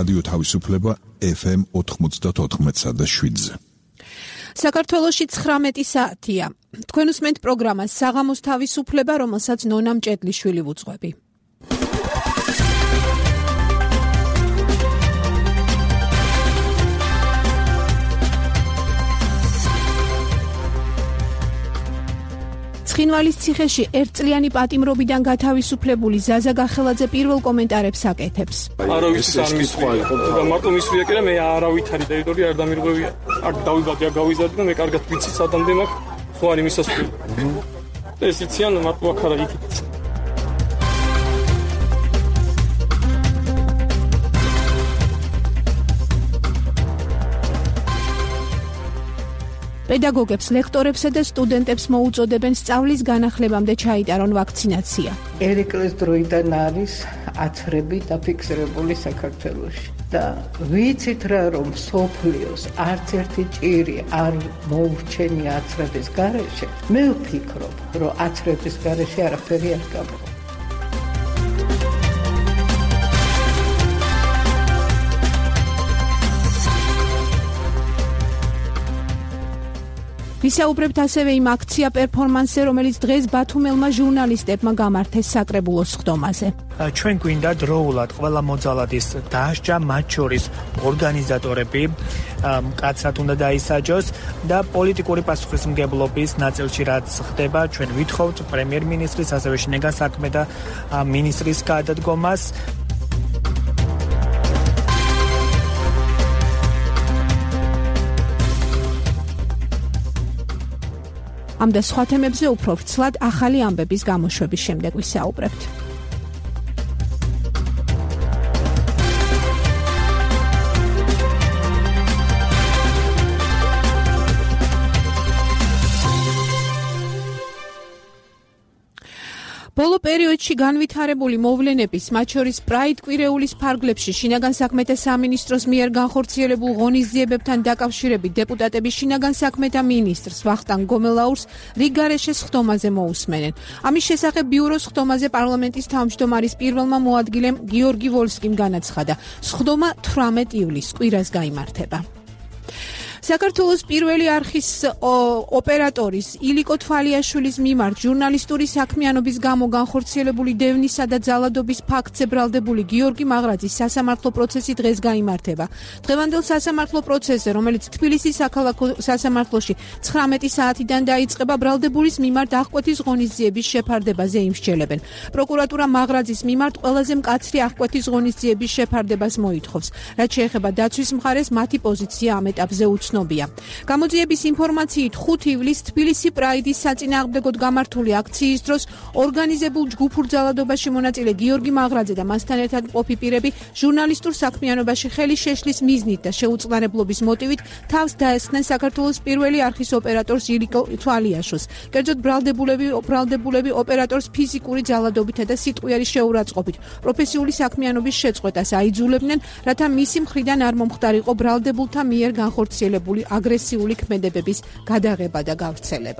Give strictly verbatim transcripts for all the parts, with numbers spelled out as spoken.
რადიო თავისუფლება ეფ ემ ოთხმოცდაოთხ და შვიდზე. საქართველოში ცხრამეტი საათია. თქვენ უსმენთ პროგრამას საღამოს თავისუფლება, რომელსაც ნონა მჭედლიშვილი ვუძღვები. ცხინვალის ციხეში ერთწლიანი პატიმრობიდან გათავისუფლებული ზაზა გახელაძე პირველ კომენტარებს აკეთებს. არავის არ მისვია, მარტო მისვია კი რა, მე არავითარი ტერიტორია არ დამირღვევია. არ დავიბადე, არ გავიზარდე და მე კარგად ვიცი სადამდე მაქვს ხო არის მისასვლელი. ეს იციან მარტო აქ არა იქით. პედაგოგებს, ლექტორებსა და სტუდენტებს მოუწოდებენ სწავლის განახლებამდე ჩაიტარონ ვაქცინაცია. ერეკლეს დროიდან არის აცრები დაფიქსირებული საქართველოში და ვიცით რა რომ სოფლიოს არც ერთი ჭირი არ მოურჩენია აცრების გარეშე. მე ვფიქრობ, რომ აცრების გარეშე არაფერი არ გამოვა. ვისაუბრებთ ასევე იმ აქცია პერფორმანსზე, რომელიც დღეს ბათუმელმა ჟურნალისტებმა გამართეს საკრებულოს სხდომაზე. ჩვენ გვინდა დროულად ყველა მოძალადის დასჯა, მათ შორის ორგანიზატორები, მკაცრად უნდა დაისაჯოს და პოლიტიკური პასუხისმგებლობის ნაწილში რაც ხდება, ჩვენ ვითხოვთ პრემიერ-მინისტრის, ასევე შინაგან საქმეთა მინისტრის გადადგომას. ამ და სხვა თემებზე უფრო ვრცლად ახალი ამბების გამოშვების შემდეგ ვისაუბრებთ. ბოლო პერიოდში განვითარებული მოვლენების, მათ შორის პრაიდ კვირეულის ფარგლებში შინაგან საქმეთა სამინისტროს მიერ განხორციელებულ ღონისძიებებთან დაკავშირებით დეპუტატები შინაგან საქმეთა მინისტრს ვახტანგ გომელაურს რიგგარეშე სხდომაზე მოусმენენ. ამის შესახებ ბიუროს სხდომაზე პარლამენტის თავმჯდომარის პირველმა მოადგილემ გიორგი ვოლსკიმ განაცხადა. სხდომა თვრამეტ ივლისს კვირას გაიმართება. საქართველოს პირველი არხის ოპერატორის ილიკო თვალიაშვილის მიმართ ჟურნალისტური საქმიანობის გამო განხორციელებული დევნისა და ძალადობის ფაქტზე ბრალდებული გიორგი მაღრაძის სასამართლო პროცესი დღეს გაიმართება. დღევანდელ სასამართლო პროცესზე, რომელიც თბილისის საქალაქო სასამართლოში ცხრამეტი საათიდან დაიწყება, ბრალდებულის მიმართ აღკვეთის ღონისძიების შეფარდებაზე იმსჯელებენ. პროკურატურა მაღრაძის მიმართ ყველაზე მკაცრი აღკვეთის ღონისძიების შეფარდებას მოითხოვს. რაც შეეხება დაცვის მხარეს, მათი პოზიცია ამ ეტაპზე უცნობია. გამოძიების ინფორმაციით ხუთი ივლისს თბილისი პრაიდის საწინააღმდეგოდ გამართული აქციის დროს ორგანიზებულ ჯგუფურ ძალადობაში მონაწილე გიორგი მაღრაძე და მასთან ერთად მყოფი პირები ჟურნალისტურ საქმიანობაში ხელი შეშლის მიზნით და შეუწყნარებლობის მოტივით თავს დაესხნენ საქართველოს პირველი არხის ოპერატორს ილიკო თვალიაშვილს. კერძოდ ბრალდებულები ბრალდებულები ოპერატორს ფიზიკური ძალადობითა და სიტყვიერი შეურაცხყოფით პროფესიული საქმიანობის შეწყვეტას აიძულებდნენ, რათა მისი მხრიდან არ მომხდარიყო ბრალდებულთა მიერ განხორციელებული აგრესიული ქმედებების გადაღება და გავრცელება.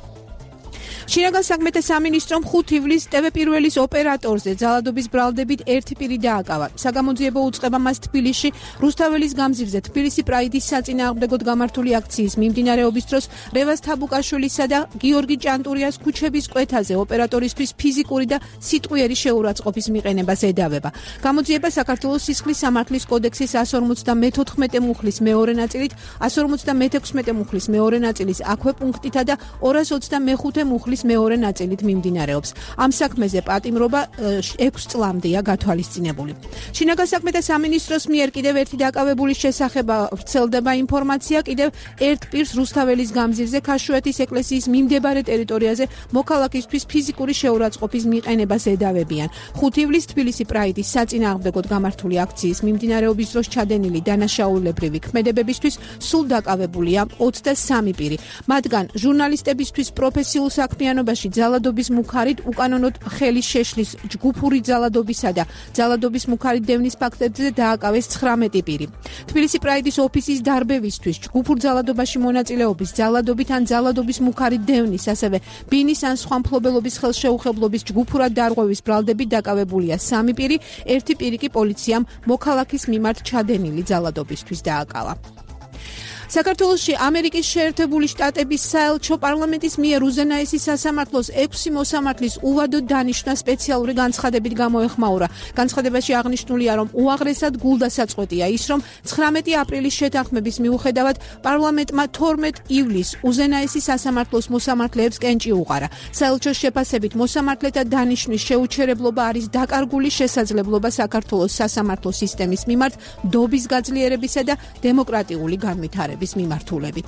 შინაგან საქმეთა სამინისტრომ ხუთი ივლისს ტევ პირველის ოპერატორზე ძალადობის ბრალდებით ერთი პირი დააკავა. საგამოძიებო უწყება მას თბილისში რუსთაველის გამზირზე თბილისი პრაიდის საწინააღმდეგოდ გამართული აქციის მიმდინარეობის დროს რევაზ თაბუკაშვილისა და გიორგი ჭანტურიას ქუჩების კვეთაზე ოპერატორისთვის ფიზიკური და სიტყვიერი შეურაცხყოფის მიყენებას εδავება. გამოძიება საქართველოს სისხლის სამართლის კოდექსის εκατს ორმოცდამეთოთხმეტე მუხლის მეორე ნაწილით, εκατს ორმოცდამექვსმეტე მუხლის მეორე ნაწილის აქვე პუნქტითა და ორას ოცდამეხუთე მუხლის მეორე ნაწილით მიმდინარეობს. ამ საქმეზე პატიმრობა ექვს წლამდეა გათვალისწინებული. შინაგან საქმეთა სამინისტროს მიერ კიდევ ერთი დაკავებულის შესახებ ვრცელდება ინფორმაცია კიდევ ერთ პირს რუსთაველის გამზირზე ქაშუეთის ეკლესიის მიმდებარე ტერიტორიაზე მოქალაქისთვის ფიზიკური შეურაცხყოფის მიყენებას εδავებიან. ხუთი ივლისს თბილისი პრაიდის საწინააღმდეგოდ გამართული აქციის მიმდინარეობის დროს ჩადენილი დანაშაულებრივი ქმედებებისთვის სულ დაკავებულია ოცდასამი პირი. მათგან ჟურნალისტებისთვის პროფესიულ საქმიანობას საქმიანობაში ძალადობის მუქარით უკანონოდ ხელი შეშლის ჯგუფური ძალადობისა და ძალადობის მუქარით დევნის ფაქტებზე დააკავეს ცხრამეტი პირი. თბილისი პრაიდის ოფისის დარბევისთვის, ჯგუფურ ძალადობაში მონაწილეობის, ძალადობით ან ძალადობის მუქარით დევნის, ასევე ბინის ან სხვა მფლობელობის ხელშეუხებლობის ჯგუფურად დარღვევის ბრალდებით დაკავებულია სამი პირი, ერთი პირი კი პოლიციამ მოქალაქის მიმართ ჩადენილი ძალადობისთვის დააკავა. საქართველოში ამერიკის შეერთებული შტატების საელჩო პარლამენტის მიერ უზენაესი სასამართლოს ექვსი მოსამართლის უვადოდ დანიშვნა სპეციალური განცხადებით გამოეხმაურა. განცხადებაში აღნიშნულია, რომ უაღრესად გულდასაწყვეტია ის, რომ ცხრამეტი აპრილის შეთანხმების მიუხედავად პარლამენტმა თორმეტ ივლისს უზენაესი სასამართლოს მოსამართლეებს კენჭი უყარა. საელჩოს შეფასებით მოსამართლეთა დანიშვნის შეუჩერებლობა არის დაკარგული შესაძლებლობა საქართველოს სასამართლო სისტემის მიმართ დობის გაძლიერებისა და დემოკრატიული განვითარების მიმართულებით.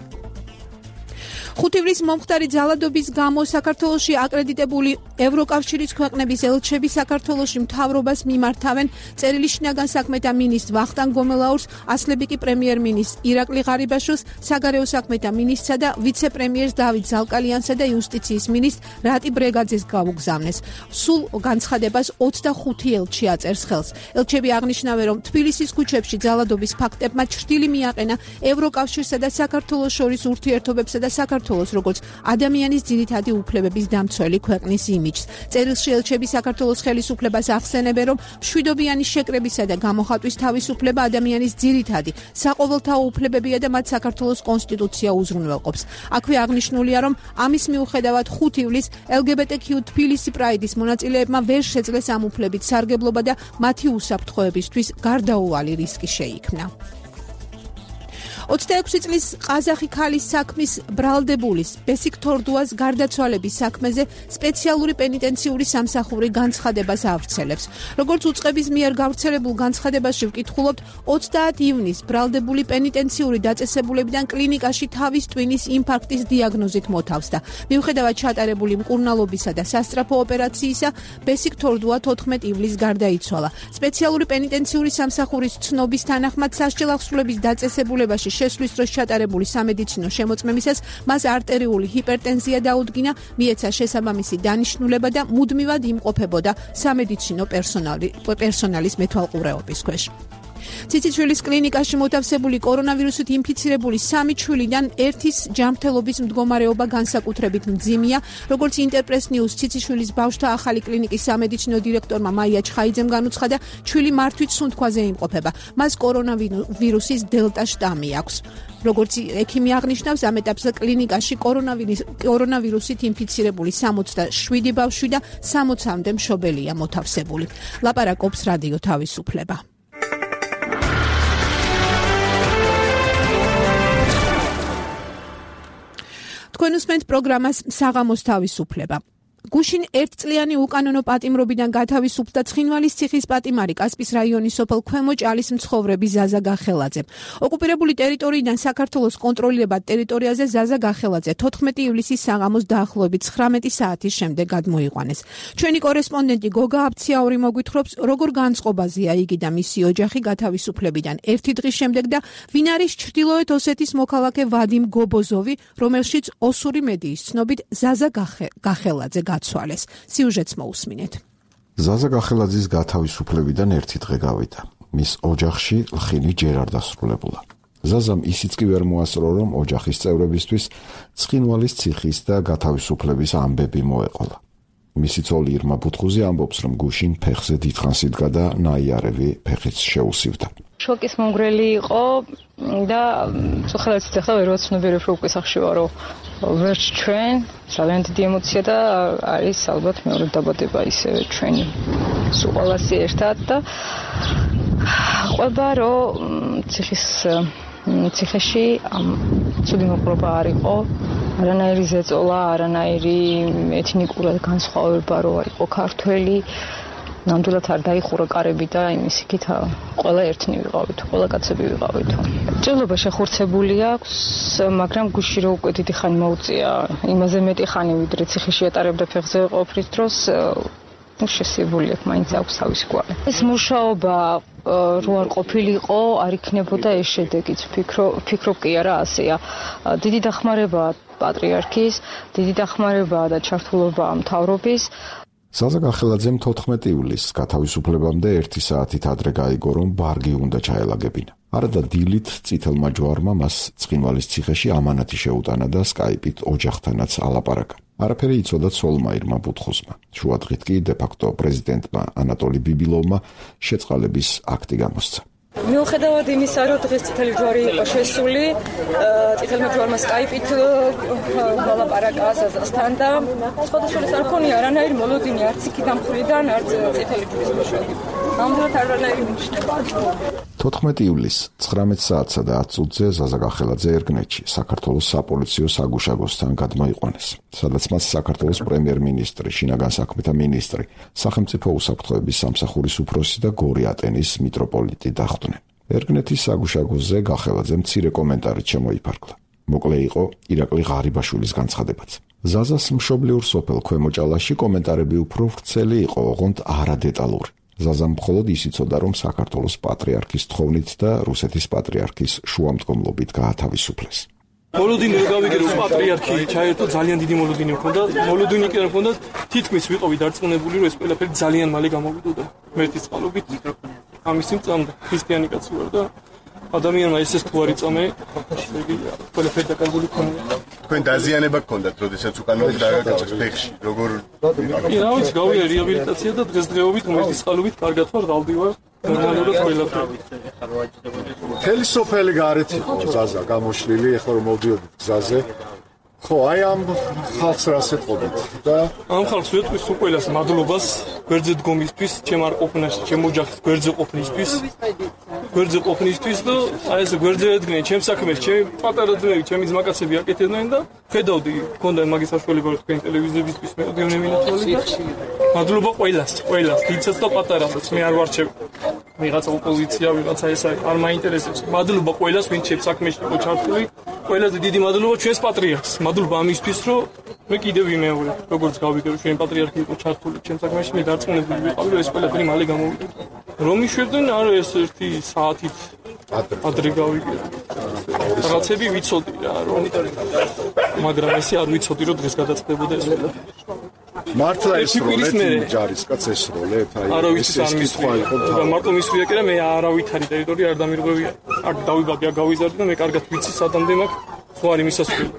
ხუთი ივლისს მომხდარი ძალადობის გამო საქართველოში აკრედიტებული ევროკავშირის ქვეყნების ელჩები საქართველოში მთავრობას მიმართავენ წერილი შინაგან საქმეთა მინისტრ ვახტანგ გომელაურს, ასლებიკი პრემიერ-მინისტრ ირაკლი ღარიბაშვილს, საგარეო საქმეთა მინისტრსა და ვიცე-პრემიერს დავით ზალკალიანსა და იუსტიციის მინისტრ რატი ბრეგაძეს გაუგზავნეს. სულ განცხადებას ოცდახუთი ელჩი აწერს ხელს. ელჩები აღნიშნავენ, რომ თბილისის ქუჩებში ძალადობის ფაქტებმა ჩრდილი მიაყენა ევროკავშირსა და საქართველოს შორის ურთიერთობებსა და საქართველოს როგორც ადამიანის ძირითადი უფლებების დამცველი ქვეყნის იმიჯს. წერილში ელჩები საქართველოს ხელისუფლებას ახსენებენ, რომ მშვიდობიანი შეკრებისა და გამოხატვის თავისუფლება ადამიანის ძირითადი საყოველთაო უფლებებია და მათ საქართველოს კონსტიტუცია უზრუნველყოფს. აქვე აღნიშნულია, რომ ამის მიუხედავად ხუთი ივლისს ელ გი ბი ტი კიუ თბილისი პრაიდის მონაწილეებმა ვერ შეძლეს ამ უფლებით სარგებლობა და მათი უსაფრთხოებისთვის გარდაუვალი რისკი შეიქმნა. ოცდაექვსი წლის ყაზახი ქალის საქმის ბრალდებულის ბესიკ თორდუას გარდაცვალების საქმეზე სპეციალური პენიტენციური სამსახური განცხადებას ავრცელებს. როგორც უწყების მიერ გავრცელებულ განცხადებაში ვკითხულობთ, ოცდაათი ივნისს ბრალდებული პენიტენციური დაწესებულებიდან კლინიკაში თავის ტვინის ინფარქტის დიაგნოზით მოთავსდა. მიუხედავად ჩატარებული მკურნალობისა და სასწრაფო ოპერაციისა, ბესიკ თორდუა თოთხმეტი ივლისს გარდაიცვალა. სპეციალური პენიტენციური სამსახურის ცნობის თანახმად სასჯელ აღსრულების დაწესებულებაში შესვლის დროს ჩატარებული სამედიცინო შემოწმებისას მას არტერიული ჰიპერტენზია დაუდგინა, მიეცა შესაბამისი დანიშნულება და მუდმივად იმყოფებოდა სამედიცინო პერსონალის მეთვალყურეობის ქვეშ. ციციშვილის კლინიკაში მოთავსებული კორონავირუსით ინფიცირებული სამი ჩვილიდან ერთის ჯანმრთელობის მდგომარეობა განსაკუთრებით მძიმეა. როგორც ინტერპრეს ნიუს ციციშვილის ბავშვთა ახალი კლინიკის სამედიცინო დირექტორმა მაია ჩხაიძემ განუცხადა, ჩვილი მართვით სუნთქვაზე იმყოფება. მას კორონავირუსის დელტა შტამი აქვს. როგორც ექიმი აღნიშნავს, ამ ეტაპზე კლინიკაში კორონავირუსით ინფიცირებული სამოცდაშვიდი ბავშვი და სამოცამდე მშობელია მოთავსებული. ლაპარაკობს რადიო თავისუფლება. თქვენ უსმენთ პროგრამას საღამოს თავისუფლება. გუშინ ერთწლიანი უკანონო პატიმრობიდან გათავისუფლდა ცხინვალის ციხის პატიმარი კასპის რაიონის სოფელ ქვემო ჭალის მცხოვრები ზაზა გახელაძე. ოკუპირებული ტერიტორიიდან საქართველოს კონტროლირებად ტერიტორიაზე ზაზა გახელაძე თოთხმეტი ივლისის საღამოს დაახლოებით ცხრამეტი საათის შემდეგ გადმოიყვანეს. ჩვენი კორესპონდენტი გოგა აბციაური მოგვითხრობს, როგორ განწყობაზეა იგი და მისი ოჯახი გათავისუფლებიდან ერთი დღის შემდეგ და ვინ არის ჩრდილოეთ ოსეთის მოქალაქე ვადიმ გობოზოვი, რომელშიც ოსური მედიის ცნობით ზაზა გახელაძე გაცვალეს. სიუჟეტს მოусმინეთ. ზაზა გახელაძის გათავისუფლებიდან ერთი დღე გავიდა. მის ოჯახში ლხინი ჯერ არ დასრულებულა. ზაზამ ისიც კი ვერ მოასწრო, რომ ოჯახის წევრებისთვის ცხინვალის ციხის და გათავისუფლების ამბები მოეყოლა. მისი ცოლი ირმა ბუთხუზი ამბობს, რომ გუშინ ფეხზე დიდხანს იდგა და ნაიარევი ფეხიც შეუსივდა. შოკის მომგვრელი იყო და სახელად ახლა ვერ ვაცნობიერებ, რომ უკვე სახში ვარო. ვერც ჩვენ, ძალიან დიდი ემოცია და არის ალბათ მეორე დაბადება ისევე ჩვენი სულ ყველასი ერთად და ყვება რომ ციხის ციხეში ცუდი მოყრობა არ იყო, არანაირი ზეწოლა, არანაირი ეთნიკურად განსხვავება რო არ იყო ქართველი. ნამდვილად არ დაიხურა კარები და იმის იქით ყველა ერთნი ვიყავით, ყველა კაცები ვიყავით. ჭრილობა შეხურცებული აქვს, მაგრამ გუში რო უკვე დიდი ხანი მოუწია, იმაზე მეტი ხანი ვიდრე ციხეში ატარებდა ფეხზე ყოფნის დროს შესებული აქვს, მაინც აქვს თავისი კვალი. ეს მუშაობა რო არ ყოფილიყო, არ იქნებოდა ეს შედეგიც. ფიქრობ, ფიქრობ კი არა ასეა. დიდი დახმარებაა პატრიარქის, დიდი დახმარებაა და ჩართულობაა მთავრობის. ზაზა გახელაძემ თოთხმეტი ივლისს გათავისუფლებამდე ერთი საათით ადრე გაიგო, რომ ბარგი უნდა ჩაელაგებინა. არადა დილით წითელმა ჯვარმა მას ცხინვალის ციხეში ამანათი შეუტანა და სკაიპით ოჯახთანაც ალაპარაკა. არაფერი იცოდა ცოლმაირმა ბუთხოსმა. შუადღით კი დე-ფაქტო პრეზიდენტმა ანატოლი ბიბილოვმა შეწყალების აქტი გამოსცა. მიუხედავად იმისა, რომ დღეს წითელი ჯვარი იყო შესული, წითელმა ჯვარმა სკაიპით ვალაპარაკა ზაზასთან და სხვადასხვა არ ქონია არანაირი მოლოდინი არც იქიდან მხრიდან, არც წითელი ჯვრის მეშვეობით. ნამდვილად არანაირი მიჩნევა. თოთხმეტი ივლისს ცხრამეტ საათსა და ათ წუთზე ზაზა გახელაძე ერგნეთში საქართველოს საპოლიციო საგუშაგოსთან გადმოიყვანეს, სადაც მას საქართველოს პრემიერ-მინისტრი, შინაგან საქმეთა მინისტრი, სახელმწიფო უსაფრთხოების სამსახურის უფროსი და გორიატენის მიტროპოლიტი დახვდნენ. ერგნეთის საგუშაგოზე გახელაძე მცირე კომენტარით შემოიფარგლა. მოკლე იყო ირაკლი ღარიბაშვილის განცხადებაც. ზაზას მშობლიურ სოფელ ქვემოჭალაში კომენტარები უფრო ვრცელი იყო, ოღონდ არადეტალური. ზაზამ მხოლოდ ის იცოდა, რომ საქართველოს პატრიარქის თხოვნით და რუსეთის პატრიარქის შუამდგომლობით გაათავისუფლეს. მოლოდინი რო გავიგე, რომ პატრიარქი ჩაერთო, ძალიან დიდი მოლოდინი მქონდა. მოლოდინი კი არ მქონდა, თითქმის ვიყავი დარწმუნებული, რომ ეს ყველაფერი ძალიან მალე გამოვიდოდა. მერტის წყალობით ამის იმ წამდა ქრისტიანი კაცი ვარ და ადამიანმა ესეს თუ არ იწამე, ყველაფერი დაკარგული ქონია. თქვენ დაზიანება გქონდათ, როდესაც უკან დააგავეს ფეხში, როგორ კი, რა ვიცი, გავია რეაბილიტაცია და დღესდღეობით მერტის წყალობით კარგად ვარ, გავდივარ. ნორმალურად ყველაფერი. მთელი სოფელი გარეთ იყო ზაზა გამოშლილი, ეხლა რომ მოვდიოდით გზაზე. ხო, აი ამ ხალხს რას ეთყობთ და ამ ხალხს ვეთყვის უყველას მადლობას გვერდზე დგომისთვის, ჩემ არ ყოფნაში, ჩემ ოჯახის გვერდზე ყოფნისთვის. გვერდზე ყოფნისთვის და აი ეს გვერდზე ედგნენ ჩემ საქმეს, ჩემი პატარა ძმები, ჩემი ძმაკაცები აკეთებდნენ და ხედავდი, მქონდა მაგის საშუალება რომ თქვენ ტელევიზიებისთვის მეოდივნე მინათვალი და მადლობა ყველას, ყველას, დიდსაც და პატარასაც, მე არ ვარჩევ. ვიღაცა ოპოზიცია, ვიღაცა ეს არ მაინტერესებს. მადლობა ყველას, ვინც ჩემ საქმეში იყო ჩართული. ყველაზე დიდი მადლობა ჩვენს პატრიარქს. მადლობა ამისთვის, რომ მე კიდევ ვიმეორე, როგორც გავიგე, რომ ჩვენი პატრიარქი იყო ჩართული ჩემ საქმეში, მე დარწმუნებული ვიყავი, რომ ეს ყველაფერი მალე გამოვიდა. რომ იშვებდნენ, არა ეს ერთი საათით ადრე გავიგე. რაღაცები ვიცოდი რა, რომ მაგრამ ესე არ ვიცოდი, რომ დღეს გადაწყდებოდა ეს ყველაფერი. მართლა ეს როლეთ ჯარისკაც ესროლეთ, აი არა ვიცი სამისხვა იყო და მარტო მისვრია კი რა, მე არავითარი ტერიტორია არ დამირღვევია. არ დავიბადე, არ გავიზარდე და მე კარგად ვიცი სადამდე მაქვს ზღვარი მისასვლელი.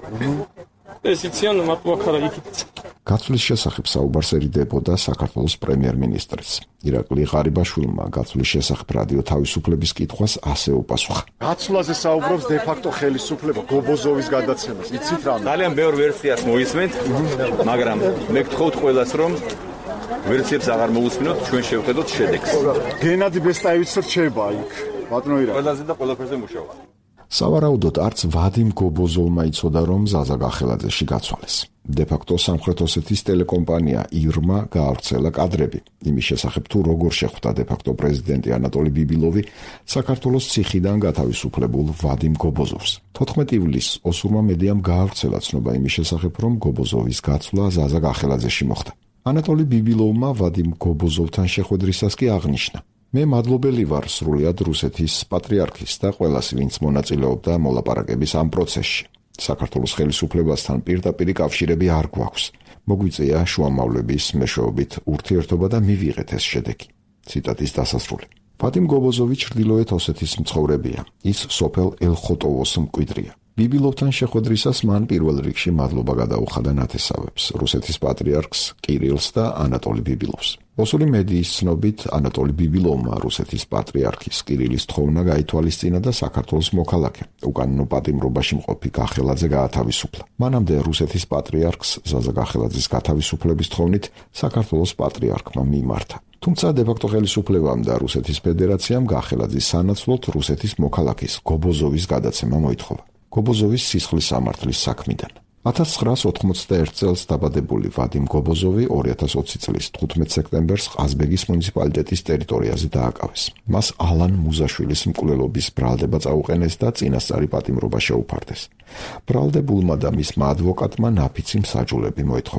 ეს იციან მარტო აქ არა იქით. გაცვლის შესახებ საუბარს ერიდებოდა საქართველოს პრემიერ-მინისტრიც. ირაკლი ღარიბაშვილმა გაცვლის შესახებ რადიო თავისუფლების კითხვას ასე უპასუხა. გაცვლაზე საუბრობს დე-ფაქტო ხელისუფლება გობოზოვის გადაცემას. იცით რა? ძალიან ბევრ ვერსიას მოისმენთ, მაგრამ მე გთხოვთ ყველას, რომ ვერსიებს აღარ მოусმინოთ, ჩვენ შევხედოთ შედეგს. გენადი ბესტაევიც რჩება იქ. ბატონო ირაკლი. ყველაზე და ყველაფერზე მუშაობს. სავარაუდოდ არც ვადიმ გობოზოვმა იცოდა, რომ ზაზა გახელაძეში გაცვალეს. დე-ფაქტო სამხრეთ ოსეთის ტელეკომპანია ირმა გაავრცელა კადრები იმის შესახებ, თუ როგორ შეხვდა დე-ფაქტო პრეზიდენტი ანატოლი ბიბილოვი საქართველოს ციხიდან გათავისუფლებულ ვადიმ გობოზოვს. თოთხმეტი ივლისს ოსურმა მედიამ გაავრცელა ცნობა იმის შესახებ, რომ გობოზოვის გაცვლა ზაზა გახელაძეში მოხდა. ანატოლი ბიბილოვმა ვადიმ გობოზოვთან შეხვედრისას კი აღნიშნა: მე მადლობელი ვარ სრულიად რუსეთის პატრიარქის და ყველას, ვინც მონაწილეობდა მოლაპარაკების ამ პროცესში. საქართველოს ხელისუფლებასთან პირდაპირი კავშირები არ გვაქვს. მოგვიწია შუამავლების მეშვეობით ურთიერთობა და მივიღეთ ეს შედეგი. ციტატის დასასრული. ვადიმ გობოზოვი ჩრდილოეთ ოსეთის მცხოვრებია. ის სოფელ ელხოტოვოს მკვიდრია. ბიბილოვთან შეხვედრისას მან პირველ რიგში მადლობა გადაუხადა ნათესავებს, რუსეთის პატრიარქს კირილს და ანატოლი ბიბილოვს. ოსური მედიის ცნობით, ანატოლი ბიბილოვმა რუსეთის პატრიარქის კირილის თხოვნა გაითვალისწინა და საქართველოს მოქალაქე, უკანონო პატიმრობაში მყოფი გახელაძე გაათავისუფლა. მანამდე რუსეთის პატრიარქს ზაზა გახელაძის გათავისუფლების თხოვნით საქართველოს პატრიარქმა მიმართა. თუმცა დე-ფაქტო ხელისუფლებამ და რუსეთის ფედერაციამ გახელაძის სანაცვლოდ რუსეთის მოქალაქის გობოზოვის გადაცემა მოითხოვა. გობოზოვის სისხლის სამართლის საქმიდან. ათას ცხრაას ოთხმოცდაერთ წელს დაბადებული ვადიმ გობოზოვი ორი ათას ოცი წლის თხუთმეტ სექტემბერს ყაზბეგის მუნიციპალიტეტის ტერიტორიაზე დააკავეს. მას ალან მუზაშვილის მკვლელობის ბრალდება წაუყენეს და წინასწარი პატიმრობა შეუფარდეს. ბრალდებულმა და მისმა ადვოკატმა ნაფიცი მსაჯულები მოითხოვეს.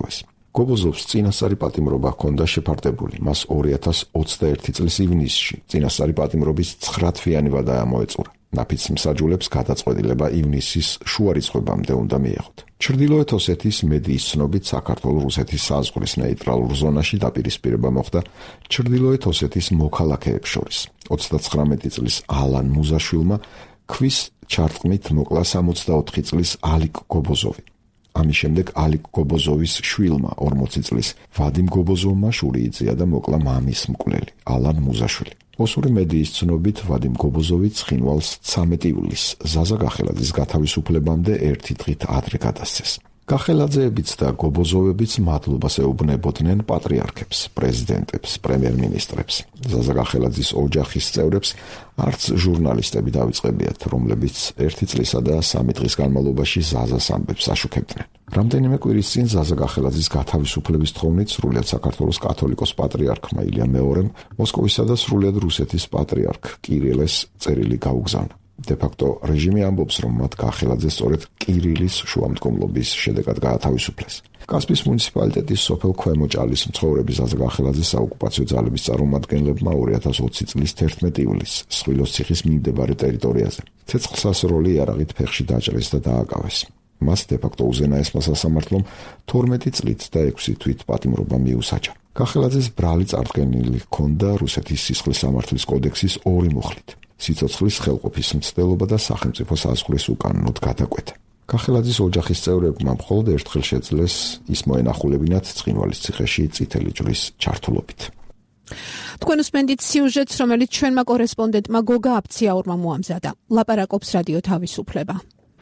გობოზოვს წინასწარი პატიმრობა ჰქონდა შეფარდებული. მას ორი ათას ოცდაერთი წლის ივნისში წინასწარი პატიმრობის ცხრა თვიანი ვადა ამოეწურა. ნაფიც მსაჯულებს გადაწყვეტილება ივნისის შუა რიცხვებამდე უნდა მიეღოთ. ჩრდილოეთ ოსეთის მედიის ცნობით საქართველო-რუსეთის საზღვრის ნეიტრალურ ზონაში დაპირისპირება მოხდა ჩრდილოეთ ოსეთის მოქალაქეებს შორის. ოცდაცხრამეტი წლის ალან მუზაშვილმა ქვის ჩარტყმით მოკლა სამოცდაოთხი წლის ალიკ გობოზოვი. ამის შემდეგ ალიკ გობოზოვის შვილმა ორმოცი წლის ვადიმ გობოზოვმა შური იწია და მოკლა მამის მკვლელი ალან მუზაშვილი. ოსური მედიის ცნობით ვადიმ გობოზოვი ცხინვალს ცამეტი ივლისს ზაზა გახელაძის გათავისუფლებამდე ერთი დღით ადრე გადასცეს. გახელაძეებიც და გობოზოვებიც მადლობას ეუბნებოდნენ პატრიარქებს, პრეზიდენტებს, პრემიერ-მინისტრებს. ზაზა გახელაძის ოჯახის წევრებს არც ჟურნალისტები დავიწყებიათ, რომლებიც ერთი წლისა და სამი დღის განმავლობაში ზაზას ამბებს აშუქებდნენ. რამდენიმე კვირის წინ ზაზა გახელაძის გათავისუფლების თხოვნით სრულიად საქართველოს კათოლიკოს პატრიარქმა ილია მეორემ მოსკოვისა და სრულიად რუსეთის პატრიარქ კირილეს წერილი გაუგზავნა. De facto რეჟიმი ამბობს, რომ მათ გახელაძე სწორედ კირილის შუამდგომლობის შედეგად გაათავისუფლეს. კასპის მუნიციპალიტეტის სოფელ ქვემო ჭალის მცხოვრები ზაზა გახელაძე საოკუპაციო ძალების წარმომადგენლებმა ორი ათას ოცი წლის თერთმეტი ივლისს სხვილოს ციხის მიმდებარე ტერიტორიაზე ცეცხლსასროლი იარაღით ფეხში დაჭრეს და დააკავეს. მას de facto უზენაესმა სასამართლომ თორმეტი წლით და ექვსი თვით პატიმრობა მიუსაჯა. გახელაძეს ბრალი წარდგენილი ჰქონდა რუსეთის სისხლის სამართლის კოდექსის ორი მუხლით. სიცოცხლის ხელყოფის მცდელობა და სახელმწიფო საზღვრის უკანონოდ გადაკვეთა. გახელაძის ოჯახის წევრებმა მხოლოდ ერთხელ შეძლეს ის მოენახულებინათ ცხინვალის ციხეში წითელი ჯვრის ჩართულობით. თქვენ უსმენთ სიუჟეტს, რომელიც ჩვენმა კორესპონდენტმა გოგა აფციაურმა მოამზადა. ლაპარაკობს რადიო თავისუფლება.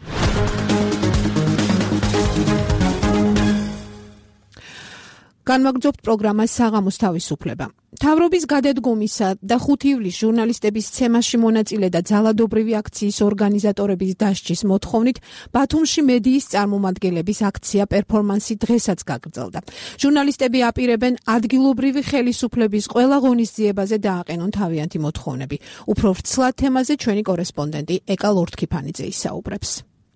განვაგრძობთ პროგრამას საღამოს თავისუფლება. მთავრობის გადადგომისა და ხუთი ივლისს ჟურნალისტების ცემაში მონაწილე და ძალადობრივი აქციის ორგანიზატორების დასჯის მოთხოვნით ბათუმში მედიის წარმომადგენლების აქცია პერფორმანსი დღესაც გაგრძელდა. ჟურნალისტები აპირებენ ადგილობრივი ხელისუფლების ყველა ღონისძიებაზე დააყენონ თავიანთი მოთხოვნები. უფრო ვრცლად თემაზე ჩვენი კორესპონდენტი ეკა ლორთქიფანიძე ისაუბრებს.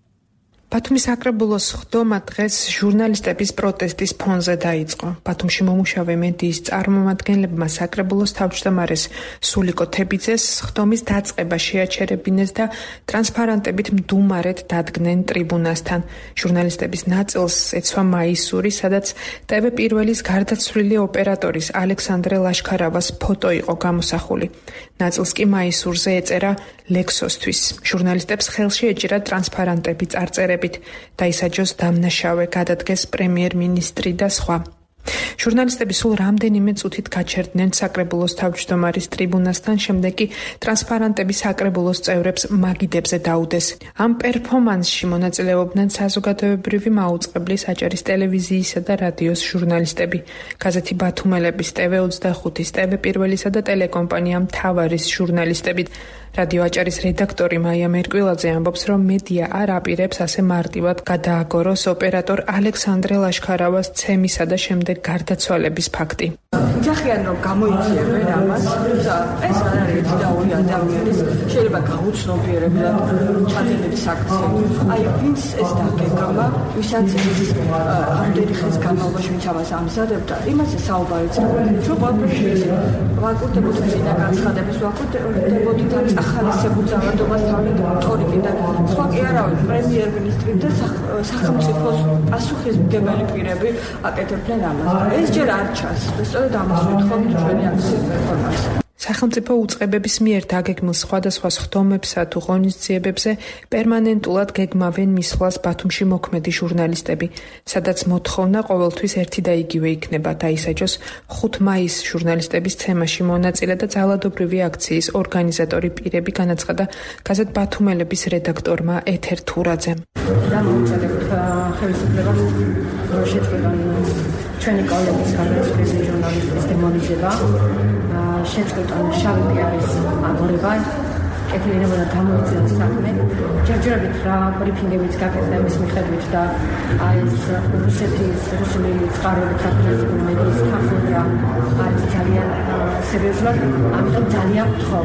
ბათუმის საკრებულოს ხდომა დღეს ჟურნალისტების პროტესტის ფონზე დაიწყო. ბათუმში მომუშავე მედიის წარმომადგენლებმა საკრებულოს თავმჯდომარეს სულიკო თებიძეს ხდომის დაწყება შეაჩერებინეს და ტრანსპარანტებით მდუმარედ დადგნენ ტრიბუნასთან. ჟურნალისტების ნაწილს ეცვა მაისური, სადაც ტევ პირველის გარდაცვლილი ოპერატორის ალექსანდრე ლაშქარავას ფოტო იყო გამოსახული. ნაწილს კი მაისურზე ეწერა ლექსოსთვის. ჟურნალისტებს ხელში ეჭირა ტრანსპარანტები წარწერებით. დაისაჯოს დამნაშავე, გადადგეს პრემიერ-მინისტრი და სხვა. ჟურნალისტები სულ რამდენიმე წუთით გაჩერდნენ საკრებულოს თავმჯდომარის ტრიბუნასთან, შემდეგ კი ტრანსპარანტები საკრებულოს წევრებს მაგიდებზე დაუდეს. ამ პერფორმანსში მონაწილეობდნენ საზოგადოებრივი მაუწყებლის, აჭარის ტელევიზიისა და რადიოს ჟურნალისტები, გაზეთი ბათუმელების, ტევ ოცდახუთის, ტევ პირველისა და ტელეკომპანია მთავარის ჟურნალისტები. რადიო აჭარის რედაქტორი მაია მერკვილაძე ამბობს, რომ მედია არ აპირებს ასე მარტივად გადააგოროს ოპერატორ ალექსანდრე ლაშქარავას ცემისა და შემდეგ გარდაცვალების ფაქტი. იძახიან, რომ გამოიწვიებენ ამას, თუმცა ეს არ არის ერთი და ორი ადამიანის შეიძლება გაუცნობიერებლად ჩადენების აქციები. აი, ვინც ეს დაგეგმა, ვისაც ის ამდენი ხნის განმავლობაში ვინც ამას ამზადებდა, იმაზე საუბარი წავიდა. ჩვენ ყველაფერში ვაკურდებოდით წინა განცხადებას, ვაკურდებოდით ამ ახალისებურ ძალადობას თავით რიტორიკიდან. სხვა კი არავინ, პრემიერ-მინისტრი და სახელმწიფოს პასუხისმგებელი პირები აკეთებდნენ ამას. ეს ჯერ არ ჩანს. სწორედ ამას ვთხოვთ ჩვენი აქციის პერფორმანსი. სახელმწიფო უწყებების მიერ დაგეგმილ სხვადასხვა სხდომებსა თუ ღონისძიებებზე პერმანენტულად გეგმავენ მისვლას ბათუმში მოქმედი ჟურნალისტები, სადაც მოთხოვნა ყოველთვის ერთი და იგივე იქნება, დაისაჯოს ხუთი მაისს ჟურნალისტების ცემაში მონაწილე და ძალადობრივი აქციის ორგანიზატორი პირები, განაცხადა გაზეთ ბათუმელების რედაქტორმა ეთერ თურაძემ. დამოუწევთ ხელისუფლებას შეწყვეტონ ჩვენი კოლეგის გადაცვლილი ჟურნალისტების დემონიზება, შეწყვეტონ შავი პიარის აგორება, კეთილინებოდა გამოიწვიოს საქმე. ჯერჯერობით რა ბრიფინგებიც გაკეთდა იმის მიხედვით და აი ეს რუსეთის რუსული წყაროებით აკრიტიკული მედიის თანხმობა არის ძალიან სერიოზულად, ამიტომ ძალიან ვთხოვთ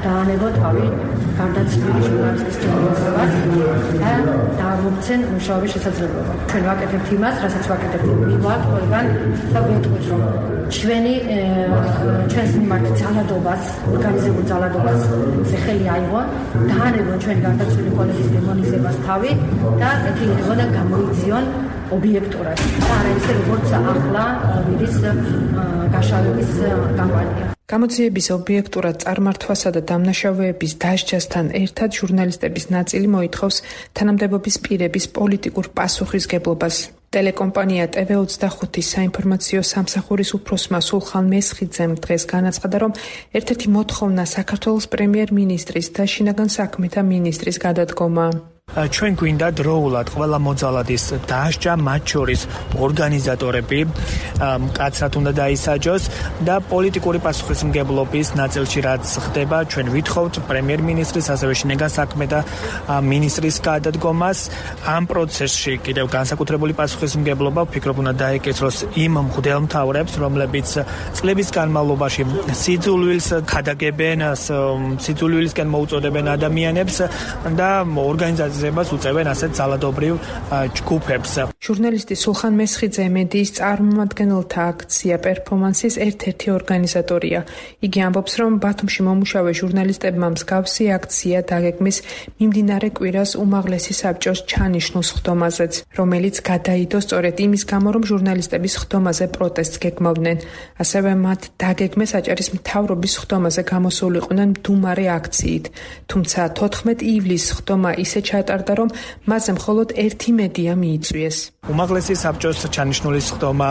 დაანებონ თავი გარდაცვლილი ჟურნალისტის ჯობნისებას და დაამოგცენ მუშაობის შესაძლებლობა. ჩვენ ვაკეთებთ იმას, რასაც ვაკეთებთ მივად ყველგან და ვეთქვით, რომ ჩვენი ჩვენს მიმართ ძალადობას, ორგანიზებულ ძალადობას ხელი აიღონ, დაანებონ ჩვენი გარდაცვლილი პოლიტიკის დემონიზებას თავი და ეთილდებონ და გამოიძიონ ობიექტურად. და არა ისე როგორც ახლა ვირის გაშალების კამპანია. გამოძიების ობიექტურად წარმართვასა და დამნაშავეების დასჯასთან ერთად ჟურნალისტების ნაწილი მოითხოვს თანამდებობის პირების პოლიტიკურ პასუხისგებლობას. ტელეკომპანია ტე ვე ოცდახუთის საინფორმაციო სამსახურის უფროსმა სულხან მესხიძემ დღეს განაცხადა, რომ ერთ-ერთი მოთხოვნა საქართველოს პრემიერ-მინისტრის და შინაგან საქმეთა მინისტრის გადადგომა. ჩვენ გვინდა დროულად ყველა მოძალადის დასჯა, მათ შორის ორგანიზატორები მკაცრად უნდა დაისაჯოს და პოლიტიკური პასუხისმგებლობის ნაწილში რაც ხდება, ჩვენ ვითხოვთ პრემიერ-მინისტრის, ასევე შინაგან საქმეთა მინისტრის გადადგომას. ამ პროცესში კიდევ განსაკუთრებული პასუხისმგებლობა ვფიქრობ უნდა დაეკისროს იმ მღვდელმთავრებს, რომლებიც წლების განმავლობაში სიძულვილს ქადაგებენ, სიძულვილისკენ მოუწოდებენ ადამიანებს და ორგანიზაციას უწევენ ასეთ ძალადობრივ ჯგუფებს. ჟურნალისტი სულხან მესხიძე მედიის წარმომადგენელთა აქცია პერფორმანსის ერთ-ერთი ორგანიზატორია. იგი ამბობს, რომ ბათუმში მომუშავე ჟურნალისტებმა მსგავსი აქცია დაგეგმეს მიმდინარე კვირას უმაღლესი საბჭოს ჩანიშნულ ხდომაზეც, რომელიც გადაიდო სწორედ იმის გამო, რომ ჟურნალისტების ხდომაზე პროტესტს გეგმავდნენ. ასევე მათ დაგეგმეს აჭარის მთავრობის ხდომაზე გამოსულიყვნენ მდუმარე აქციით. თუმცა თოთხმეტ ივლისს ხდომა ისე ჩატარდა, რომ მასზე მხოლოდ ერთი მედია მიიწვიეს. უმაღლესი საბჭოს ჩანიშნული ხდომა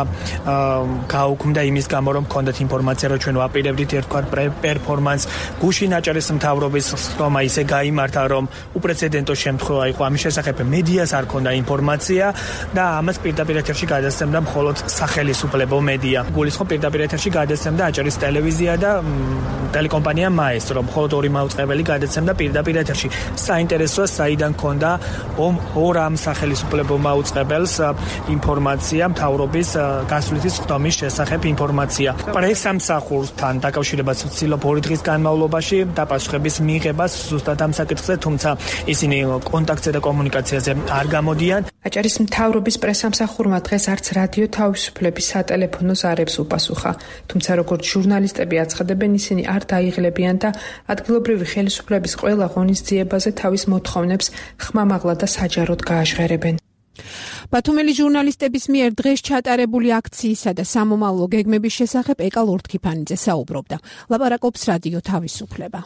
გაუქმდა იმის გამო, რომ ჰქონდათ ინფორმაცია, რომ ჩვენ ვაპირებდით ერთგვარ პერფორმანს. გუშინ აჭარის მთავრობის ხდომა ისე გაიმართა, რომ უპრეცედენტო შემთხვევა იყო. ამის შესახებ მედიას არ ჰქონდა ინფორმაცია და ამას პირდაპირ ეთერში გადასცემდა მხოლოდ სახელისუფლებო მედია. გულისხმობ პირდაპირ ეთერში გადასცემდა აჭარის ტელევიზია და ტელეკომპანია მაესტრო. მხოლოდ ორი მაუწყებელი გადასცემდა პირდაპირ ეთერში. საინტერესოა, საიდან ჰქონდა ორ ამ სახელისუფლებო მაუწყებელს ინფორმაცია მთავრობის გასვლითის ხდომის შესახებ ინფორმაცია. პრესამსახურთან დაკავშირებას ვცდილობ ორი დღის განმავლობაში დაპასუხების მიღებას ზუსტად ამ საკითხზე, თუმცა ისინი კონტაქტზე და კომუნიკაციაზე არ გამოდიან. აჭარის მთავრობის პრესამსახურმა დღეს არც რადიო თავისუფლების სატელეფონო ზარებს უპასუხა. თუმცა როგორც ჟურნალისტები აცხადებენ, ისინი არ დაიღლებიან და ადგილობრივი ხელისუფლების ყველა ღონისძიებაზე თავის მოთხოვნებს ხმამაღლა და საჯაროდ გააჟღერებენ. ბათუმელი ჟურნალისტების მიერ დღეს ჩატარებული აქციისა და სამომავლო გეგმების შესახებ ეკა ლორთქიფანიძე საუბრობდა. ლაპარაკობს რადიო თავისუფლება.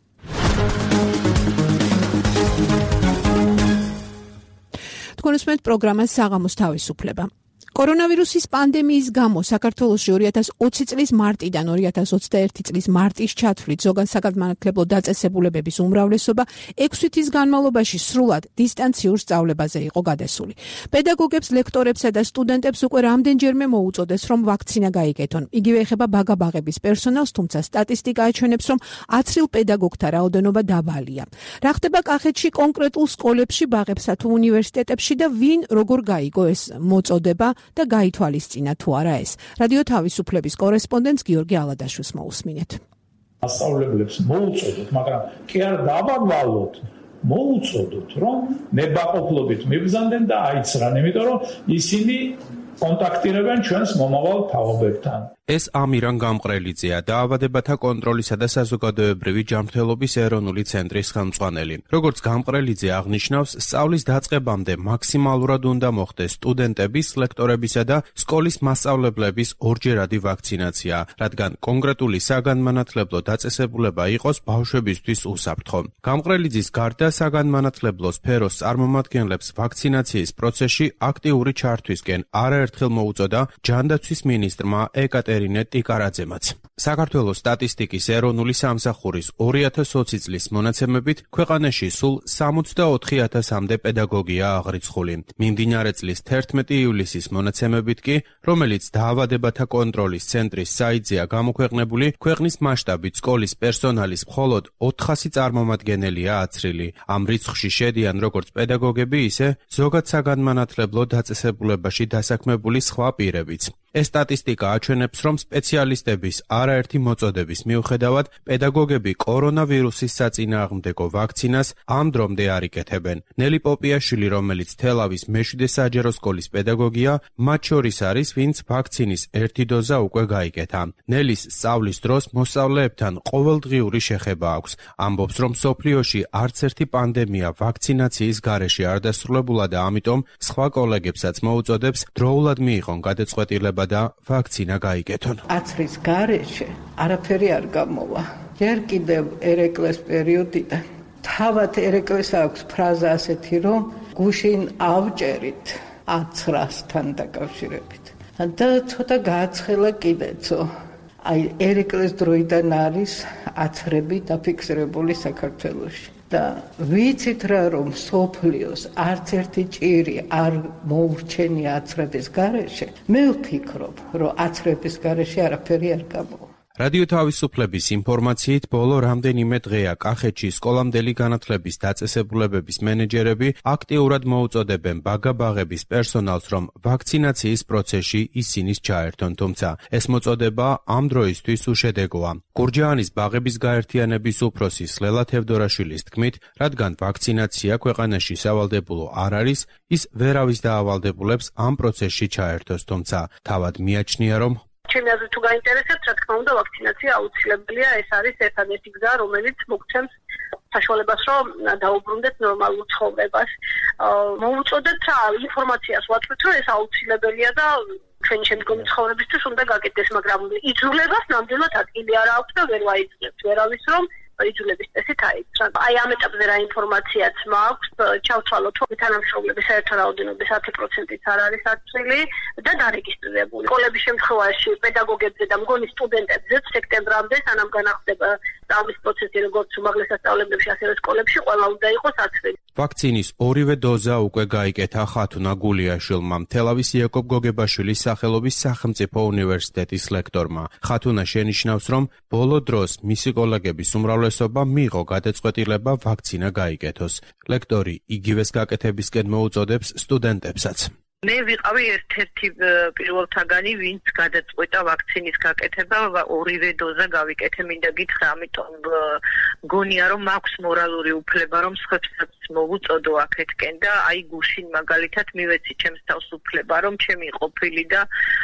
თქვენ უსმენთ პროგრამას საღამოს თავისუფლება. კორონავირუსის პანდემიის გამო საქართველოში ორი ათას ოცი წლის მარტიდან ორი ათას ოცდაერთი წლის მარტის ჩათვლით ზოგადსაგანმანათლებლო დაწესებულებების უმრავლესობა ექვსი თვის განმავლობაში სრულად დისტანციურ სწავლებაზე იყო გადასული. პედაგოგებს, ლექტორებსა და სტუდენტებს უკვე რამდენჯერმე მოუწოდეს, რომ ვაქცინა გაიგეთონ. იგივე ეხება ბაგა-ბაღების პერსონალს, თუმცა სტატისტიკა აჩვენებს, რომ აცრილ პედაგოგთა რაოდენობა დაბალია. რა ხდება კახეთში კონკრეტულ სკოლებში, ბაღებსა თუ უნივერსიტეტებში და ვინ როგორ გაიგო ეს მოწოდება და გაითვალისწინა თუ არა ეს. რადიო თავისუფლების კორესპონდენტს გიორგი ალადაშვილს მოусმინეთ. მასწავლებლებს მოუწოდოთ, მაგრამ კი არ დავავალოთ, მოუწოდოთ, რომ ნებაყოფლობით მიბრძანდნენ და აიცრან, იმიტომ რომ ისინი კონტაქტირებენ ჩვენს მომავალ თაობებთან. ეს ამირან გამყრელიძეა, დაავადებათა კონტროლისა და საზოგადოებრივი ჯანმრთელობის ეროვნული ცენტრის ხელმძღვანელი. როგორც გამყრელიძე აღნიშნავს, სწავლის დაწყებამდე მაქსიმალურად უნდა მოხდეს სტუდენტების, ლექტორებისა და სკოლის მასწავლებლების ორჯერადი ვაქცინაცია, რადგან კონკრეტული საგანმანათლებლო დაწესებულება იყოს ბავშვებისთვის უსაფრთხო. გამყრელიძის გარდა საგანმანათლებლო სფეროს წარმომადგენლებს ვაქცინაციის პროცესში აქტიური ჩართვისკენ არაერთხელ მოუწოდა ჯანდაცვის მინისტრმა ეკატერინე ტიკარაძემაც. საქართველოს სტატისტიკის ეროვნული სამსახურის ორი ათას ოცი წლის მონაცემებით ქვეყანაში სულ სამოცდაოთხი ათასამდე პედაგოგია აღრიცხული. მიმდინარე წლის თერთმეტი ივლისის მონაცემებით კი, რომელიც დაავადებათა კონტროლის ცენტრის საიტზეა გამოქვეყნებული, ქვეყნის მასშტაბით სკოლის პერსონალის მხოლოდ ოთხასი წარმომადგენელია აცრილი. ამ რიცხვში შედიან როგორც პედაგოგები, ისე ზოგადსაგანმანათლებლო დაწესებულებაში დასაქმებული სხვა პირებიც. ეს სტატისტიკა აჩვენებს, რომ სპეციალისტების არაერთი მოწოდების მიუხედავად პედაგოგები კორონავირუსის საწინააღმდეგო ვაქცინას ამ დრომდე არ იკეთებენ. ნელი პოპიაშვილი, რომელიც თელავის მეშვიდე საჯარო სკოლის პედაგოგია, მათ შორის არის, ვინც ვაქცინის ერთი დოზა უკვე გაიკეთა. ნელის სწავლის დროს მოსწავლეებთან ყოველდღიური შეხება აქვს. ამბობს, რომ მსოფლიოში არც ერთი პანდემია ვაქცინაციის გარეშე არ დასრულებულა და ამიტომ სხვა კოლეგებსაც მოუწოდებს დროულად მიიღონ გადაწყვეტილება და ვაქცინა გაიკეთონ. აცრის გარეშე არაფერი არ გამოვა. ჯერ კიდევ ერეკლეს პერიოდიდან თავად ერეკლეს აქვს ფრაზა ასეთი, რომ გუშინ ავჭერით აცრასთან დაკავშირებით. და ცოტა გააცხელა კიდეცო. აი ერეკლეს დროიდან არის აცრები დაფიქსირებული საქართველოში. და ვიცით რა, რომ სოფლიოს არც ერთი ჭირი არ მოურჩენია აცრების გარეშე. მე ვფიქრობ, რომ აცრების გარეშე არაფერი არ გამოვა. რადიო თავისუფლების ინფორმაციით, ბოლო რამდენიმე დღეა კახეთში სკოლამდელი განათლების დაწესებულებების მენეჯერები აქტიურად მოუწოდებენ ბაგა-ბაღების პერსონალს, რომ ვაქცინაციის პროცესში ისინიც ჩაერთონ, თუმცა ეს მოწოდება ამ დროისთვის უშედეგოა. გურჯაანის ბაღების გაერთიანების უფროსი სლელა თევდორაშვილის თქმით, რადგან ვაქცინაცია ქვეყანაში სავალდებულო არ არის, ის ვერავის დაავალდებულებს ამ პროცესში ჩაერთოს, თუმცა თავად მიაჩნია, რომ ჩემი აზრით თუ გაინტერესებთ, რა თქმა უნდა, ვაქცინაცია აუცილებელია, ეს არის ერთადერთი გზა, რომელიც მოგცემს საშუალებას, რომ დაუბრუნდეთ ნორმალურ ცხოვრებას. მოუწოდეთ რა ინფორმაციას ვაწვით, რომ ეს აუცილებელია და ჩვენი შემდგომი ცხოვრებისთვის უნდა გაკეთდეს, მაგრამ იძულებას ნამდვილად ადგილი არ აქვს და ვერ ვაიძულებთ ვერავის, რომ იძულების წესით აიწრა. აი ამ ეტაპზე რა ინფორმაციაც მაქვს, ჩავთვალოთ, რომ თანამშრომლების საერთო რაოდენობის ათი პროცენტიც არ არის აწილი და დარეგისტრირებული. სკოლების შემთხვევაში პედაგოგებზე და მგონი სტუდენტებზე სექტემბრამდე, სანამ განახდება სწავლის პროცესი, როგორც უმაღლეს სასწავლებლებში, ასევე სკოლებში, ყველა უნდა იყოს აწილი. ვაქცინის ორივე დოზა უკვე გაიკეთა ხათუნა გულიაშვილმა, თელავის იაკობ გოგებაშვილის სახელობის სახელმწიფო უნივერსიტეტის ლექტორმა. ხათუნა შენიშნავს, რომ ბოლო დროს მისი კოლეგების უმრავლესობა მიიღო გადაწყვეტილება ვაქცინა გაიკეთოს. ლექტორი იგივეს გაკეთებისკენ მოუწოდებს სტუდენტებსაც. მე ვიყავი ერთ-ერთი პირველთაგანი, ვინც გადაწყვეტა ვაქცინის გაკეთება, ორივე დოზა გავიკეთე, მინდა გითხრა, ამიტომ გონია, რომ მაქვს მორალური უფლება, რომ სხვებსაც მოვუწოდო აქეთკენ და აი გუშინ მაგალითად მივეცი ჩემს თავს უფლება, რომ ჩემი ყოფილი და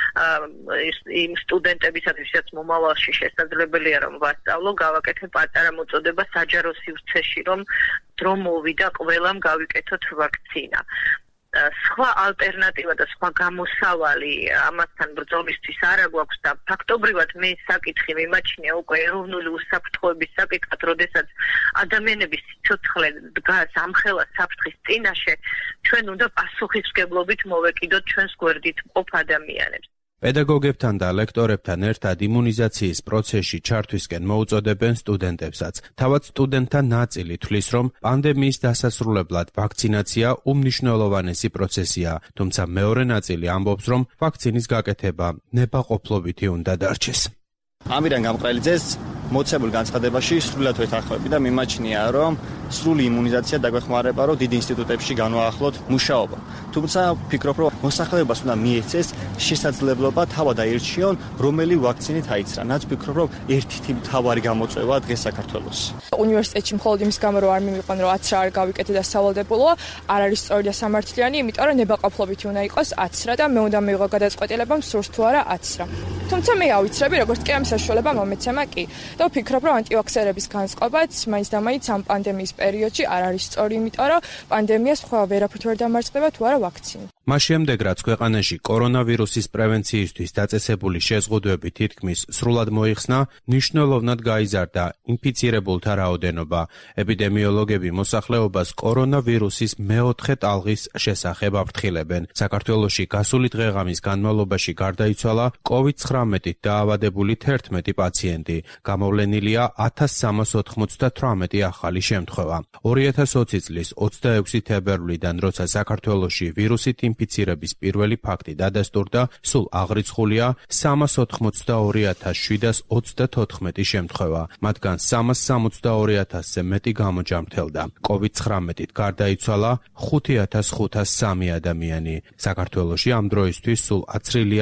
იმ სტუდენტებისათვის, ვისაც მომავალში შესაძლებელია რომ ვასწავლო, გავაკეთე პატარა მოწოდება საჯარო სივრცეში, რომ დრო მოვიდა ყველამ გავიკეთოთ ვაქცინა. სხვა ალტერნატივა და სხვა გამოსავალი ამასთან ბრძოლისთვის არ აქვს და ფაქტობრივად მე საკითხი მიმაჩნია უკვე ეროვნული უსაფრთხოების საკითხად, როდესაც ადამიანების სიცოცხლე დგას ამხელა საფრთხის წინაშე, ჩვენ უნდა პასუხისმგებლობით მოვეკიდოთ ჩვენს გვერდით მყოფ ადამიანებს. პედაგოგებთან და ლექტორებთან ერთად იმუნიზაციის პროცესში ჩართვისკენ მოუწოდებენ სტუდენტებსაც. თავად სტუდენტთა ნაწილი თვლის, რომ პანდემიის დასასრულებლად ვაქცინაცია უმნიშვნელოვანესი პროცესია, თუმცა მეორე ნაწილი ამბობს, რომ ვაქცინის გაკეთება ნებაყოფლობითი უნდა დარჩეს. ამირან გამყრელიძეს მოცემულ განცხადებაში სრულად ვეთანხმები და მიმაჩნია, რომ სრული იმუნიზაცია დაგვეხმარება, რომ დიდ ინსტიტუტებში განვაახლოთ მუშაობა. თუმცა ვფიქრობ, რომ მოსახლეობას უნდა მიეცეს შესაძლებლობა თავად აირჩიონ, რომელი ვაქცინით აიცრან. რაც ვფიქრობ, რომ ერთ-ერთი მთავარი გამოწვევა დღეს საქართველოს. უნივერსიტეტში მხოლოდ იმის გამო რომ არ მივიყვან, რომ აცრა არ გავიკეთე და სავალდებულოა, არ არის სწორი და სამართლიანი, იმიტომ რომ ნებაყოფლობითი უნდა იყოს აცრა და მე უნდა მივიღო გადაწყვეტილება მსურს თუ არა აცრა. თუმცა მე ავიცრები, როგორც კი ამ საშუალება მომეცემა კი. და ვფიქრობ, რომ ანტივაქსერების განწყობაც მაინც და მაინც ამ პანდემიის პერიოდში არ არის სწორი, იმიტომ რომ პანდემიას სხვა ვერაფრით ვერ დამარცხდება თუ არა ვაქცინა. მას შემდეგ, რაც ქვეყანაში კორონავირუსის პრევენციისთვის დაწესებული შეზღუდვები თითქმის სრულად მოიხსნა, მნიშვნელოვნად გაიზარდა ინფიცირებულთა რაოდენობა. ეპიდემიოლოგები მოსახლეობას კორონავირუსის მეოთხე ტალღის შესახებ აფრთხილებენ. საქართველოში გასული დღეღამის განმავლობაში გარდაიცვალა კოვიდ ცხრამეტით დაავადებული თერთმეტი პაციენტი. გამოვლენილია ათას სამას ოთხმოცდათვრამეტი ახალი შემთხვევა. ორი ათას ოცი წლის ოცდაექვსი თებერვლიდან, როცა საქართველოში ვირუსით ინფიცირების პირველი ფაქტი დადასტურდა, სულ აღრიცხულია სამას ოთხმოცდაორი ათას შვიდას ოცდათოთხმეტი შემთხვევა, მათგან სამას სამოცდაორი ათასზე მეტი გამოჯამრთელდა. კოვიდ ცხრამეტით გარდაიცვალა ხუთი ათას ხუთას სამი ადამიანი. საქართველოში ამ დროისთვის სულ აცრილია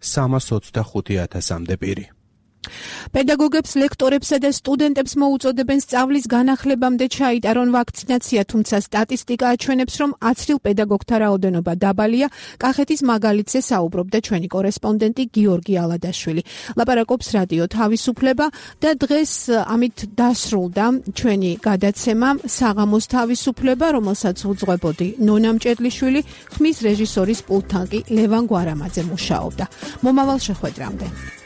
სამას ოცდახუთი ათასამდე პირი. პედაგოგებს, ლექტორებსა და სტუდენტებს მოუწოდებენ სწავლის განახლებამდე ჩაიტარონ ვაქცინაცია, თუმცა სტატისტიკა აჩვენებს, რომ აცრილ პედაგოგთა რაოდენობა დაბალია. კახეთის მაგალითზე საუბრობდა ჩვენი კორესპონდენტი გიორგი ალადაშვილი. ლაპარაკობს რადიო თავისუფლება და დღეს ამით დასრულდა ჩვენი გადაცემა საღამოს თავისუფლება, რომელსაც უძღვებოდი ნონა მჭედლიშვილი, ხმის რეჟისორის პულტთან კი ლევან გვარამაძე მუშაობდა. მომავალ შეხვედრამდე.